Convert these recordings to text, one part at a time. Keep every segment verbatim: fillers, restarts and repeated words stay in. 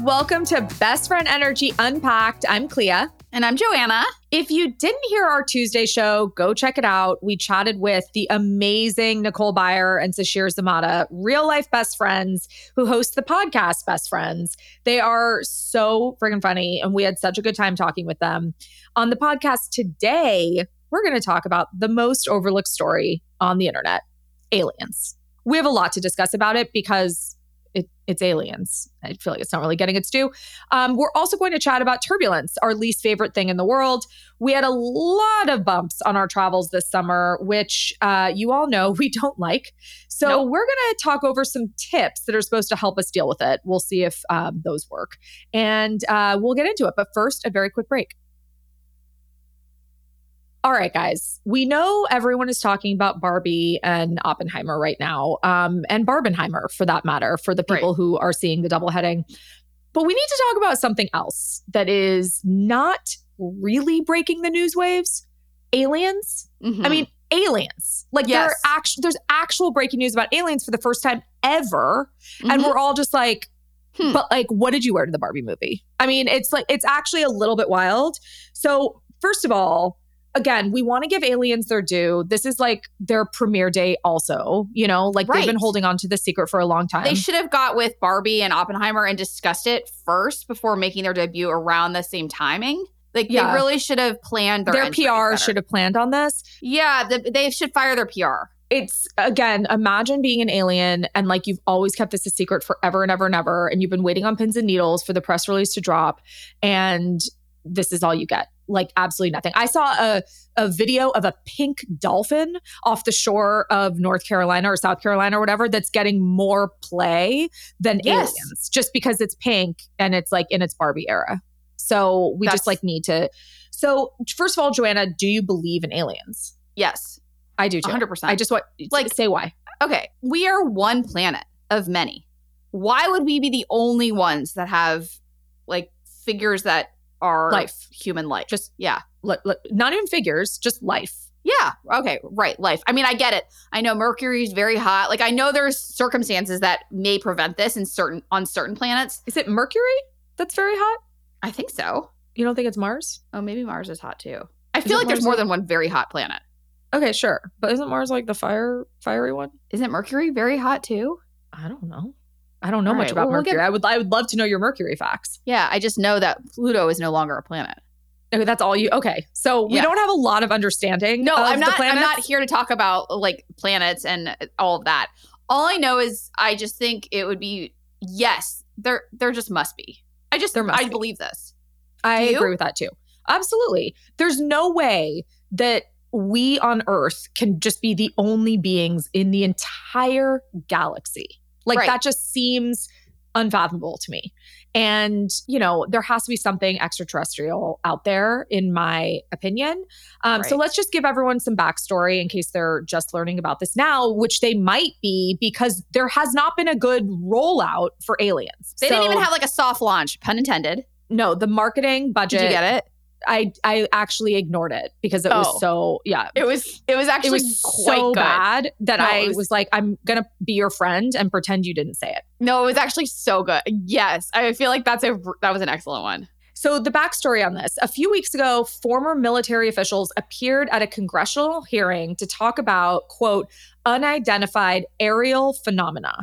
Welcome to Best Friend Energy Unpacked. I'm Clea. And I'm Joanna. If you didn't hear our Tuesday show, go check it out. We chatted with the amazing Nicole Byer and Sashir Zamata, real life best friends who host the podcast Best Friends. They are so friggin' funny, and we had such a good time talking with them. On the podcast today, we're going to talk about the most overlooked story on the internet, aliens. We have a lot to discuss about it because It, it's aliens. I feel like it's not really getting its due. Um, we're also going to chat about turbulence, our least favorite thing in the world. We had a lot of bumps on our travels this summer, which uh, you all know we don't like. So nope. We're going to talk over some tips that are supposed to help us deal with it. We'll see if um, those work. And uh, we'll get into it. But first, a very quick break. All right, guys, we know everyone is talking about Barbie and Oppenheimer right now, um, and Barbenheimer for that matter, for the people right. who are seeing the double heading. But we need to talk about something else that is not really breaking the news waves. Aliens. Mm-hmm. I mean, aliens. Like yes. there are act- there's actual breaking news about aliens for the first time ever. Mm-hmm. And we're all just like, hmm. but like, what did you wear to the Barbie movie? I mean, it's like, it's actually a little bit wild. So first of all, again, we want to give aliens their due. This is like their premiere day also, you know, like right. they've been holding on to the secret for a long time. They should have got with Barbie and Oppenheimer and discussed it first before making their debut around the same timing. Like yeah. they really should have planned their Their P R better. Should have planned on this. Yeah, the, they should fire their P R. It's, again, imagine being an alien and like you've always kept this a secret forever and ever and ever. And you've been waiting on pins and needles for the press release to drop. And this is all you get. Like absolutely nothing. I saw a, a video of a pink dolphin off the shore of North Carolina or South Carolina or whatever that's getting more play than yes. aliens just because it's pink and it's like in its Barbie era. So we that's, just like need to. So first of all, Joanna, do you believe in aliens? Yes. I do too. one hundred percent. I just want like say why. Okay. We are one planet of many. Why would we be the only ones that have like figures that are life, human life? Just, yeah. L- l- not even figures, just life. Yeah. Okay. Right. Life. I mean, I get it. I know Mercury's very hot. Like I know there's circumstances that may prevent this in certain, on certain planets. Is it Mercury that's very hot? I think so. You don't think it's Mars? Oh, maybe Mars is hot too. I feel like Mars there's more than one very hot planet. Okay, sure. But isn't Mars like the fire, fiery one? Isn't Mercury very hot too? I don't know. I don't know All much right, about well, Mercury. we'll get... I would I would love to know your Mercury facts. Yeah, I just know that Pluto is no longer a planet. Okay, that's all you. Okay, so we yeah. don't have a lot of understanding. No, of I'm not. The I'm not here to talk about like planets and all of that. All I know is I just think it would be yes. There, there just must be. I just, there must I be. believe this. I agree with that too. Absolutely. There's no way that we on Earth can just be the only beings in the entire galaxy. Like right. that just seems unfathomable to me. And, you know, there has to be something extraterrestrial out there, in my opinion. Um, right. So let's just give everyone some backstory in case they're just learning about this now, which they might be because there has not been a good rollout for aliens. They so, didn't even have like a soft launch, pun intended. No, the marketing budget. Did you get it? I I actually ignored it because it oh. was so, yeah. It was it was actually it was quite so good. bad that no, I was, was like, I'm going to be your friend and pretend you didn't say it. No, it was actually so good. Yes. I feel like that's a that was an excellent one. So the backstory on this, a few weeks ago, former military officials appeared at a congressional hearing to talk about, quote, unidentified aerial phenomena,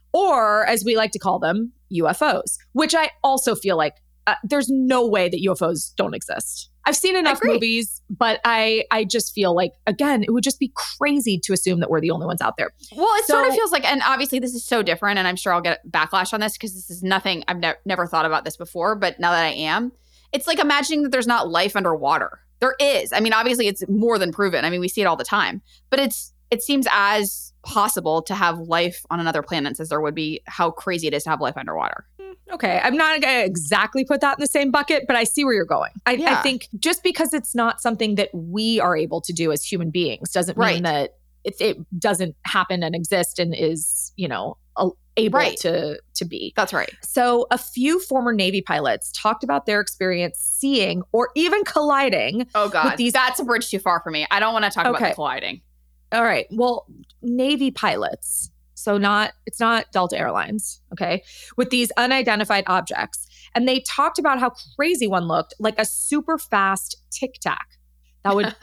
or as we like to call them, U F Os, which I also feel like Uh, there's no way that U F Os don't exist. I've seen enough movies, but I I just feel like, again, it would just be crazy to assume that we're the only ones out there. Well, it so, sort of feels like, and obviously this is so different, and I'm sure I'll get backlash on this because this is nothing, I've ne- never thought about this before, but now that I am, it's like imagining that there's not life underwater. There is. I mean, obviously it's more than proven. I mean, we see it all the time, but it's it seems as possible to have life on another planet as there would be how crazy it is to have life underwater. Okay, I'm not going to exactly put that in the same bucket, but I see where you're going. I, yeah. I think just because it's not something that we are able to do as human beings doesn't right. mean that it, it doesn't happen and exist and is, you know, a, able right. to, to be. That's right. So a few former Navy pilots talked about their experience seeing or even colliding. Oh, God. With these- That's a bridge too far for me. I don't want to talk okay. about the colliding. All right. Well, Navy pilots. So not, it's not Delta Airlines, okay, with these unidentified objects. And they talked about how crazy one looked, like a super fast Tic Tac. That would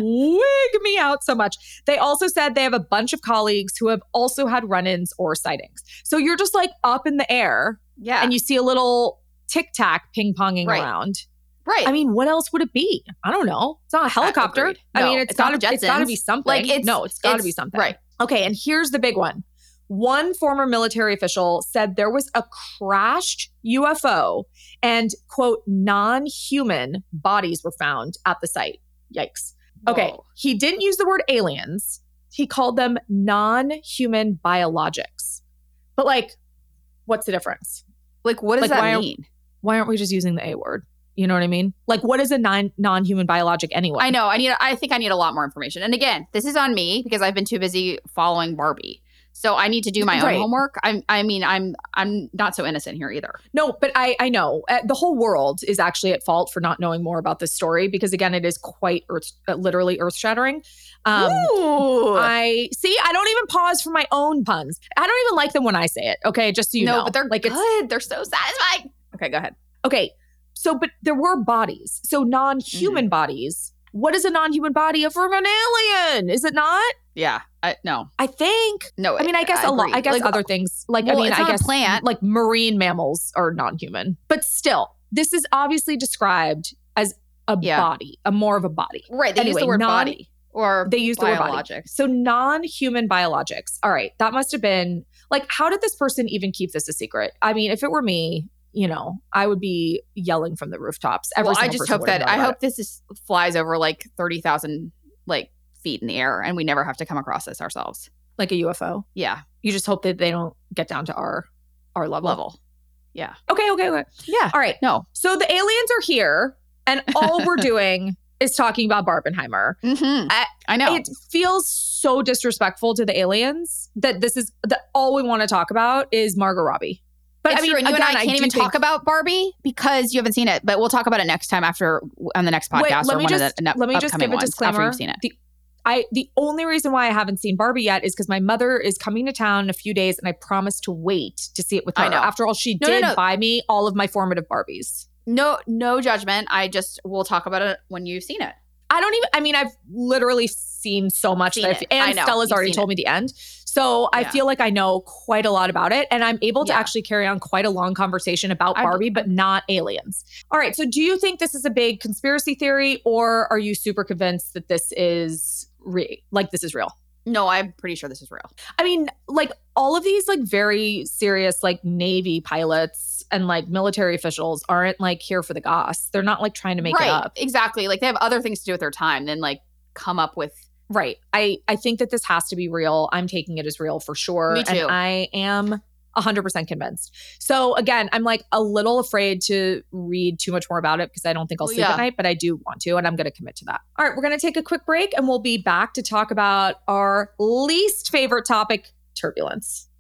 wig me out so much. They also said they have a bunch of colleagues who have also had run-ins or sightings. So you're just like up in the air Yeah. and you see a little Tic Tac ping-ponging Right. around. Right. I mean, what else would it be? I don't know. It's not a helicopter. agreed. I No, mean, it's it's not gotta, the it's gotta Jetsons. be something. Like, it's- no, it's gotta be it's- something. right. Okay, and here's the big one. One former military official said there was a crashed U F O and, quote, non-human bodies were found at the site. Yikes. Okay, Whoa. he didn't use the word aliens. He called them non-human biologics. But like, what's the difference? Like, what does Like, why that are- mean? Why aren't we just using the A word? You know what I mean? Like, what is a non non-human biologic anyway? I know. I need. I think I need a lot more information. And again, this is on me because I've been too busy following Barbie. So I need to do my Right. own homework. I'm. I mean, I'm. I'm not so innocent here either. No, but I I know uh, the whole world is actually at fault for not knowing more about this story because again, it is quite earth, uh, literally earth shattering. Um, Ooh. I see. I don't even pause for my own puns. I don't even like them when I say it. Okay, just so you no, know. but they're like good. it's They're so satisfying. Okay, go ahead. okay. So, but there were bodies. So non-human Mm-hmm. bodies. What is a non-human body of from an alien? Is it not? Yeah. I, no. I think. No. I mean, I guess a lot. agree. I guess Like, other things like well, I mean, it's I not a guess plant. like marine mammals are non-human, but still, this is obviously described as a Yeah. body, a more of a body. Right. They use Anyway, the word non- body or They use the word body. biologics. So non-human biologics. All right, that must have been like, how did this person even keep this a secret? I mean, if it were me, you know, I would be yelling from the rooftops. Every Well, I single just person hope would have that known I about hope it. this is flies over like thirty thousand like feet in the air, and we never have to come across this ourselves. Like a U F O. Yeah. You just hope that they don't get down to our our level. Level. Yeah. Okay, okay, okay. Yeah. All right. No. So the aliens are here, and all we're doing is talking about Barbenheimer. Mm-hmm. I- I know. It feels so disrespectful to the aliens that this is that all we want to talk about is Margot Robbie. But It's I mean, true. And you again, and I can't do even think- talk about Barbie because you haven't seen it. But we'll talk about it next time after on the next podcast Wait, let or me one just of the ne- let me just upcoming give a ones disclaimer. after you've seen it. The, I the only reason why I haven't seen Barbie yet is because my mother is coming to town in a few days, and I promised to wait to see it with her. I know. After all, she No, no, did no. buy me all of my formative Barbies. No, no judgment. I just we'll talk about it when you've seen it. I don't even. I mean, I've literally seen so much Seen that I it. f- and I know. Stella's You've already seen told it. me the end. So I Yeah. feel like I know quite a lot about it, and I'm able to Yeah. actually carry on quite a long conversation about I- Barbie, but not aliens. All right. So do you think this is a big conspiracy theory, or are you super convinced that this is re- like this is real? No, I'm pretty sure this is real. I mean, like all of these like very serious like Navy pilots and like military officials aren't like here for the goss. They're not like trying to make right. it up. Exactly. Like they have other things to do with their time than like come up with. Right. I I think that this has to be real. I'm taking it as real for sure. Me too. And I am one hundred percent convinced. So again, I'm like a little afraid to read too much more about it because I don't think I'll Well, sleep yeah. at night, but I do want to, and I'm going to commit to that. All right, we're going to take a quick break and we'll be back to talk about our least favorite topic, turbulence.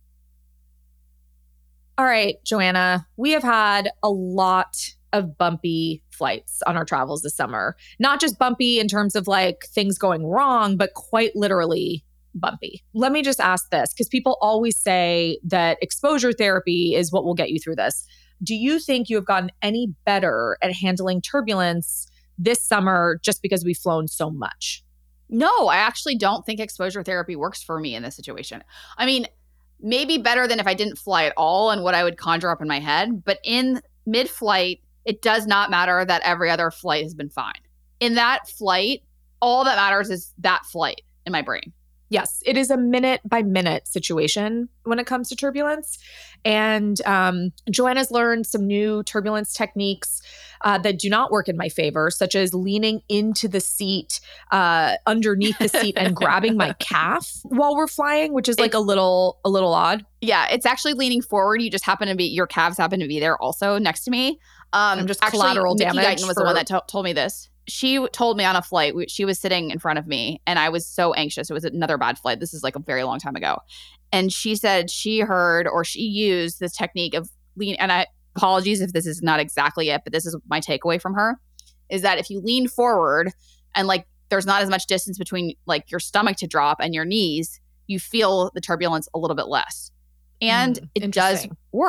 All right, Joanna, we have had a lot of bumpy flights on our travels this summer. Not just bumpy in terms of like things going wrong, but quite literally bumpy. Let me just ask this, because people always say that exposure therapy is what will get you through this. Do you think you have gotten any better at handling turbulence this summer just because we've flown so much? No, I actually don't think exposure therapy works for me in this situation. I mean, maybe better than if I didn't fly at all and what I would conjure up in my head. But in mid-flight, it does not matter that every other flight has been fine. In that flight, all that matters is that flight in my brain. Yes, it is a minute by minute situation when it comes to turbulence. And um, Joanna's learned some new turbulence techniques uh, that do not work in my favor, such as leaning into the seat, uh, underneath the seat, and grabbing my calf while we're flying, which is like a little, a little odd. Yeah, it's actually leaning forward. You just happen to be, your calves happen to be there also next to me. Um, I'm just actually, collateral Nikki damage Guyton was for- the one that to- told me this. She told me on a flight, we- she was sitting in front of me and I was so anxious. It was another bad flight. This is like a very long time ago. And she said she heard or she used this technique of lean. And I apologies if this is not exactly it, but this is my takeaway from her is that if you lean forward and like there's not as much distance between like your stomach to drop and your knees, you feel the turbulence a little bit less. And Mm, it does interesting. work.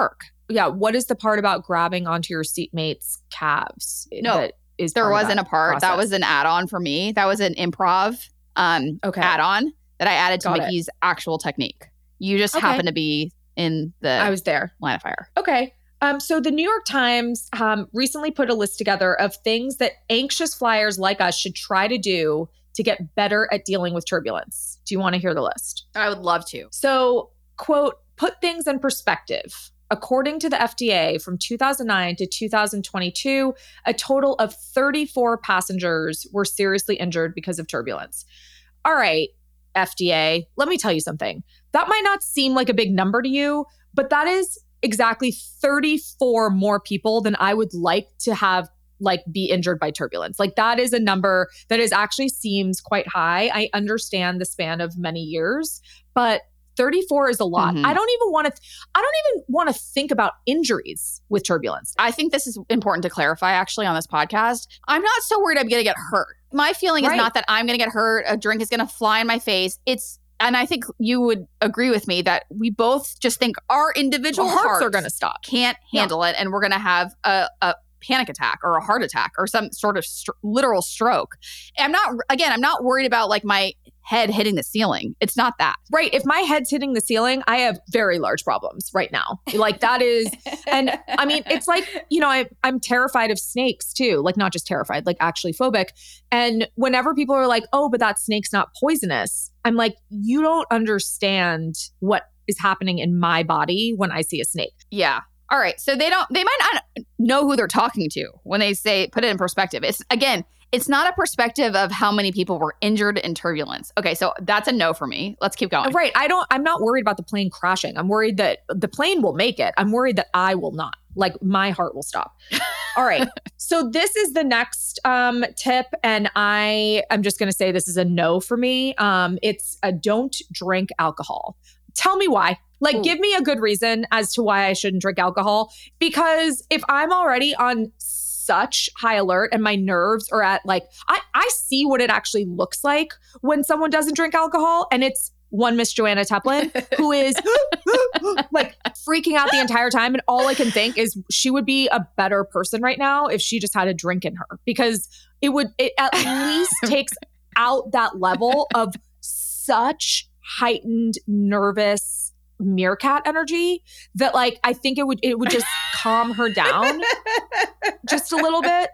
Yeah. What is the part about grabbing onto your seatmate's calves? No, that is there part of wasn't that a part. process? That was an add-on for me. That was an improv um, Okay. add-on that I added to Got it. Mickey's actual technique. You just Okay. happen to be in the I was there. line of fire. Okay. Um, so the New York Times um, recently put a list together of things that anxious flyers like us should try to do to get better at dealing with turbulence. Do you want to hear the list? I would love to. So, quote, put things in perspective. According to the F D A, from two thousand nine to two thousand twenty-two, a total of thirty-four passengers were seriously injured because of turbulence. All right, F D A, let me tell you something. That might not seem like a big number to you, but that is exactly thirty-four more people than I would like to have like be injured by turbulence. Like that is a number that is actually seems quite high. I understand the span of many years, but thirty-four is a lot. Mhm. I don't even want to th- I don't even want to think about injuries with turbulence. I think this is important to clarify actually on this podcast. I'm not so worried I'm going to get hurt. My feeling Right. is not that I'm going to get hurt, a drink is going to fly in my face. It's and I think you would agree with me that we both just think our individual Our hearts hearts are going to stop. can't handle it and we're going to have a, a panic attack or a heart attack or some sort of str- literal stroke. I'm not again, I'm not worried about like my head hitting the ceiling. It's not that. Right. If my head's hitting the ceiling, I have very large problems right now. Like that is, and I mean, it's like, you know, I, I'm terrified of snakes too. Like not just terrified, like actually phobic. And whenever people are like, oh, but that snake's not poisonous, I'm like, you don't understand what is happening in my body when I see a snake. Yeah. All right. So they don't, they might not know who they're talking to when they say, put it in perspective. It's again, it's not a perspective of how many people were injured in turbulence. Okay. So that's a no for me. Let's keep going. Right. I don't, I'm not worried about the plane crashing. I'm worried that the plane will make it. I'm worried that I will not. Like my heart will stop. All right. So this is the next um, tip. And I, I'm just going to say this is a no for me. Um, it's a don't drink alcohol. Tell me why. Like, Ooh. give me a good reason as to why I shouldn't drink alcohol. Because if I'm already on such high alert and my nerves are at like, I, I see what it actually looks like when someone doesn't drink alcohol. And it's one Miss Joanna Teplin who is like freaking out the entire time. And all I can think is she would be a better person right now if she just had a drink in her, because it would, it at least takes out that level of such heightened, nervous meerkat energy that like I think it would it would just calm her down just a little bit.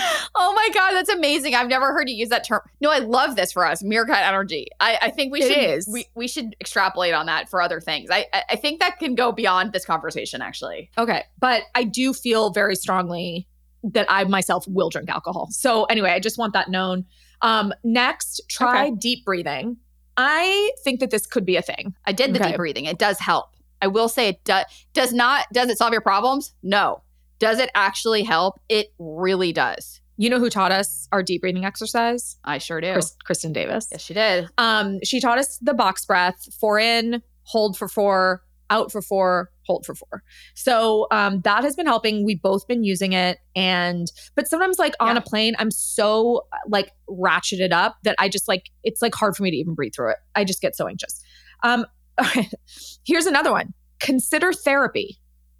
Oh my God, that's amazing. I've never heard you use that term. No, I love this for us, meerkat energy. I, I think we It should is. We, we should extrapolate on that for other things. I, I I think that can go beyond this conversation, actually. Okay, but I do feel very strongly that I myself will drink alcohol. So anyway, I just want that known. Um, next, try Okay. deep breathing. I think that this could be a thing. I did the Okay. deep breathing. It does help. I will say it do, does not, does it solve your problems? No. Does it actually help? It really does. You know who taught us our deep breathing exercise? I sure do. Chris, Kristen Davis. Yes, she did. Um, she taught us the box breath: four in, hold for four, out for four, hold for four. So um, that has been helping. We've both been using it. And, but sometimes like on Yeah. a plane, I'm so like ratcheted up that I just like, it's like hard for me to even breathe through it. I just get so anxious. Um, here's another one. Consider therapy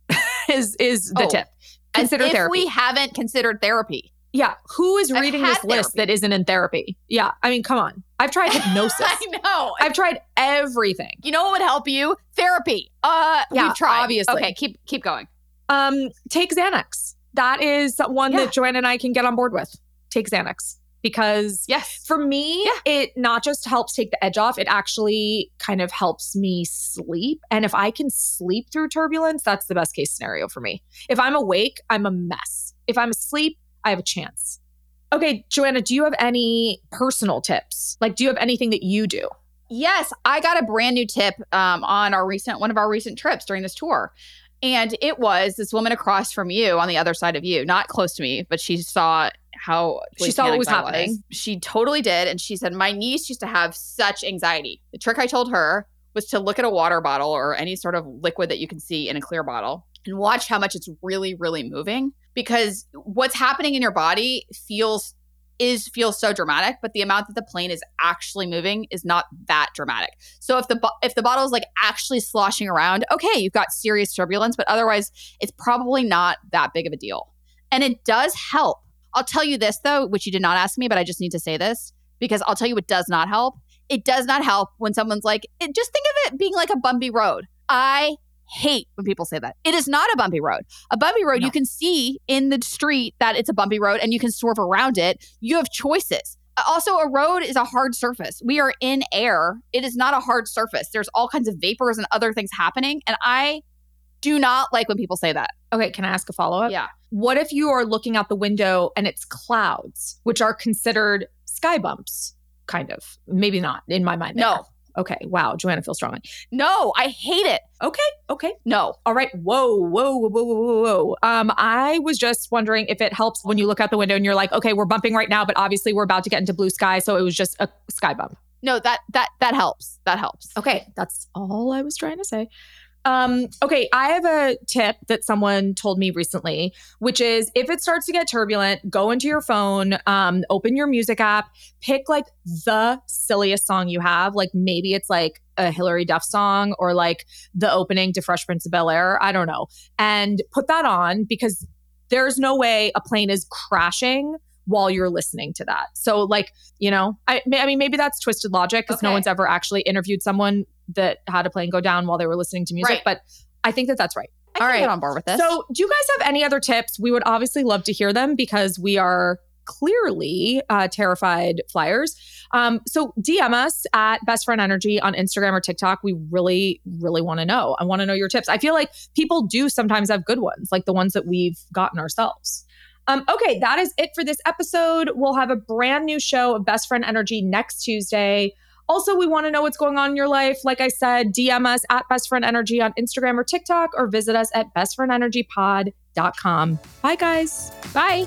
is, is the Oh, tip. As Consider if therapy. we haven't considered therapy. Yeah. Who is I've reading had this list therapy. that isn't in therapy? Yeah. I mean, come on. I've tried hypnosis. I know. I've tried everything. You know what would help you? Therapy. Uh, Yeah, we've tried. obviously. Okay, keep keep going. Um, take Xanax. That is one Yeah. that Joanna and I can get on board with. Take Xanax. Because Yes. for me, Yeah. it not just helps take the edge off, it actually kind of helps me sleep. And if I can sleep through turbulence, that's the best case scenario for me. If I'm awake, I'm a mess. If I'm asleep, I have a chance. Okay, Joanna, do you have any personal tips? Like, do you have anything that you do? Yes, I got a brand new tip um, on our recent one of our recent trips during this tour. And it was this woman across from you on the other side of you, not close to me, but she saw how She saw what was panicked I happening. She totally did. And she said, my niece used to have such anxiety. The trick I told her was to look at a water bottle or any sort of liquid that you can see in a clear bottle and watch how much it's really, really moving. Because what's happening in your body feels is feels so dramatic, but the amount that the plane is actually moving is not that dramatic. So if the bo- if the bottle is like actually sloshing around, okay, you've got serious turbulence, but otherwise it's probably not that big of a deal. And it does help. I'll tell you this though, which you did not ask me, but I just need to say this because I'll tell you what does not help. It does not help when someone's like, it, just think of it being like a bumpy road. I hate when people say that. It is not a bumpy road. A bumpy road, No. You can see in the street that it's a bumpy road and you can swerve around it. You have choices. Also, a road is a hard surface. We are in air. It is not a hard surface. There's all kinds of vapors and other things happening. And I do not like when people say that. Okay, can I ask a follow-up? Yeah. What if you are looking out the window and it's clouds, which are considered sky bumps, kind of? Maybe not, in my mind. No. There. Okay, wow, Joanna feels strongly. No, I hate it. Okay, okay. No. All right, whoa, whoa, whoa, whoa, whoa, whoa. Um, I was just wondering if it helps when you look out the window and you're like, okay, we're bumping right now, but obviously we're about to get into blue sky, so it was just a sky bump. No, that that that helps. That helps. Okay, that's all I was trying to say. Um, okay, I have a tip that someone told me recently, which is if it starts to get turbulent, go into your phone, um, open your music app, pick like the silliest song you have. Like maybe it's like a Hilary Duff song or like the opening to Fresh Prince of Bel-Air. I don't know. And put that on because there's no way a plane is crashing while you're listening to that. So like, you know, I, I mean, maybe that's twisted logic because Okay. no one's ever actually interviewed someone that had a plane go down while they were listening to music. Right. But I think that that's right. I can All right. get on board with this. So do you guys have any other tips? We would obviously love to hear them because we are clearly uh, terrified flyers. Um, so D M us at Best Friend Energy on Instagram or TikTok. We really, really want to know. I want to know your tips. I feel like people do sometimes have good ones, like the ones that we've gotten ourselves. Um, okay, that is it for this episode. We'll have a brand new show of Best Friend Energy next Tuesday. Also, we want to know what's going on in your life. Like I said, D M us at Best Friend Energy on Instagram or TikTok or visit us at best friend energy pod dot com. Bye, guys. Bye.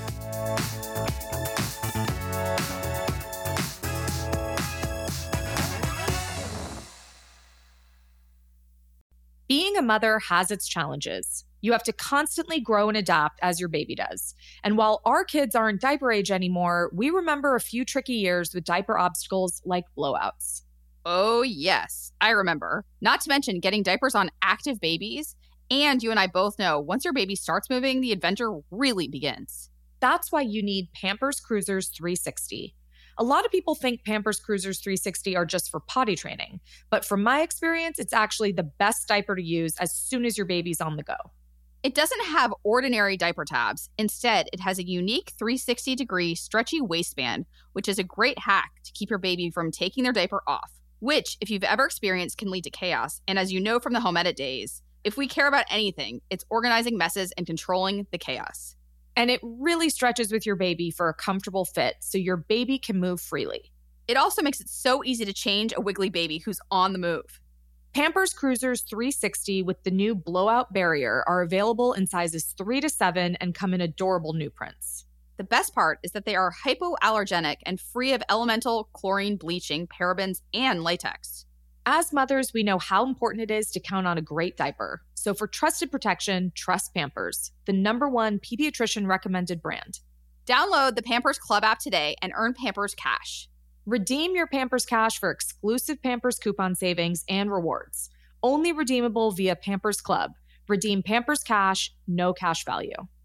Being a mother has its challenges. You have to constantly grow and adapt as your baby does. And while our kids aren't diaper age anymore, we remember a few tricky years with diaper obstacles like blowouts. Oh, yes. I remember. Not to mention getting diapers on active babies. And you and I both know once your baby starts moving, the adventure really begins. That's why you need Pampers Cruisers three sixty. A lot of people think Pampers Cruisers three sixty are just for potty training. But from my experience, it's actually the best diaper to use as soon as your baby's on the go. It doesn't have ordinary diaper tabs. Instead, it has a unique three sixty degree stretchy waistband, which is a great hack to keep your baby from taking their diaper off, which, if you've ever experienced, can lead to chaos. And as you know from the home edit days, if we care about anything, it's organizing messes and controlling the chaos. And it really stretches with your baby for a comfortable fit so your baby can move freely. It also makes it so easy to change a wiggly baby who's on the move. Pampers Cruisers three sixty with the new blowout barrier are available in sizes three to seven and come in adorable new prints. The best part is that they are hypoallergenic and free of elemental, chlorine, bleaching, parabens, and latex. As mothers, we know how important it is to count on a great diaper. So for trusted protection, trust Pampers, the number one pediatrician recommended brand. Download the Pampers Club app today and earn Pampers Cash. Redeem your Pampers Cash for exclusive Pampers coupon savings and rewards. Only redeemable via Pampers Club. Redeem Pampers Cash, no cash value.